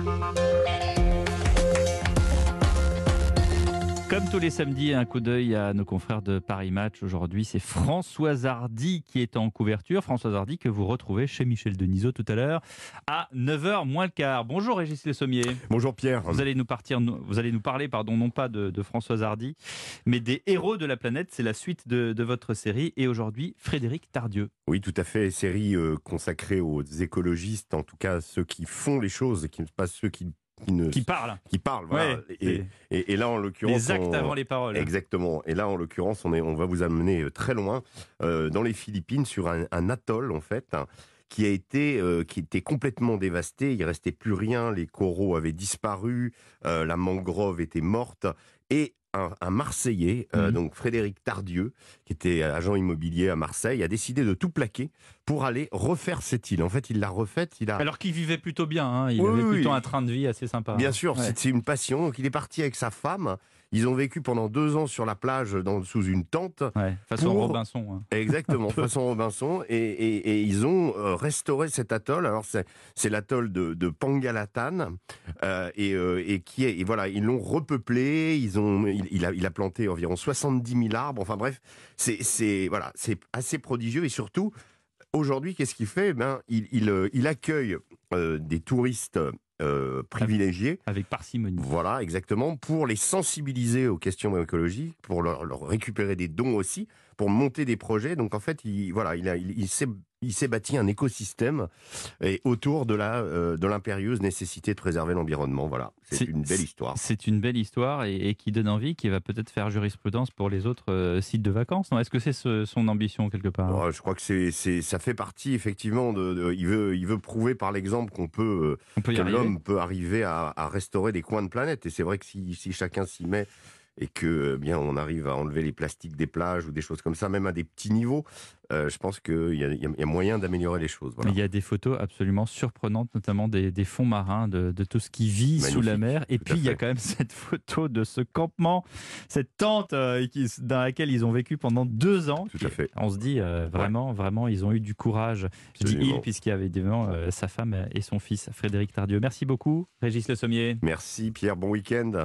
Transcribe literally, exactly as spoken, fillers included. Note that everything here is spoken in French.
Comme tous les samedis, un coup d'œil à nos confrères de Paris Match. Aujourd'hui, c'est Françoise Hardy qui est en couverture. Françoise Hardy que vous retrouvez chez Michel Denisot tout à l'heure à neuf heures moins le quart. Bonjour Régis Le Sommier. Bonjour Pierre. Vous allez nous, partir, vous allez nous parler pardon, non pas de, de Françoise Hardy, mais des héros de la planète. C'est la suite de, de votre série. Et aujourd'hui, Frédéric Tardieu. Oui, tout à fait. Série euh, consacrée aux écologistes, en tout cas ceux qui font les choses et qui, pas ceux qui Qui, ne, qui parle. Qui parle, voilà. Ouais, et, et, et là, en l'occurrence... Les actes on, avant les paroles. Exactement. Et là, en l'occurrence, on, est, on va vous amener très loin, euh, dans les Philippines, sur un, un atoll, en fait, hein, qui a été, euh, qui était complètement dévasté. Il ne restait plus rien. Les coraux avaient disparu. Euh, la mangrove était morte. Et un, un Marseillais, euh, mmh. donc Frédéric Tardieu, qui était agent immobilier à Marseille, a décidé de tout plaquer pour aller refaire cette île. En fait, il l'a refaite. Il a... Alors qu'il vivait plutôt bien, hein. Il oui, avait oui, plutôt oui. un train de vie assez sympa. Bien hein. sûr, ouais. c'est une passion. Donc, il est parti avec sa femme. Ils ont vécu pendant deux ans sur la plage, dans, sous une tente. Ouais, façon pour... Robinson. Hein. Exactement, façon Robinson. Et, et, et ils ont euh, restauré cet atoll. Alors, c'est l'atoll de, de Pangalatan. Euh, et, euh, et, qui est, et voilà, ils l'ont repeuplé. Ils ont, il, il, a, il a planté environ soixante-dix mille arbres. Enfin bref, c'est voilà, c'est assez prodigieux. Et surtout, aujourd'hui, qu'est-ce qu'il fait? Ben, il, il, il accueille euh, des touristes euh, privilégiés. Avec parcimonie. Voilà, exactement, pour les sensibiliser aux questions écologiques, pour leur, leur récupérer des dons aussi, pour monter des projets. Donc en fait, il, voilà, il, a, il, il s'est il s'est bâti un écosystème et autour de la euh, de l'impérieuse nécessité de préserver l'environnement. Voilà, c'est une belle histoire. C'est une belle histoire et, et qui donne envie, qui va peut-être faire jurisprudence pour les autres euh, sites de vacances. Est-ce que c'est ce, son ambition quelque part? Ouais, je crois que c'est c'est ça fait partie effectivement de, de il veut il veut prouver par l'exemple qu'on peut, On peut que l'homme arriver. peut arriver à, à restaurer des coins de planète. Et c'est vrai que si si chacun s'y met et que eh bien on arrive à enlever les plastiques des plages ou des choses comme ça, même à des petits niveaux, euh, je pense qu'il y a, il y a moyen d'améliorer les choses. Voilà. Il y a des photos absolument surprenantes, notamment des, des fonds marins, de, de tout ce qui vit Magnifique, sous la mer. Et puis il y a quand même cette photo de ce campement, cette tente euh, qui, dans laquelle ils ont vécu pendant deux ans. Tout à fait. On se dit euh, vraiment, ouais. vraiment, ils ont eu du courage. Je dis il puisqu'il y avait évidemment euh, sa femme et son fils, Frédéric Tardieu. Merci beaucoup, Régis Le Sommier. Merci Pierre, bon week-end.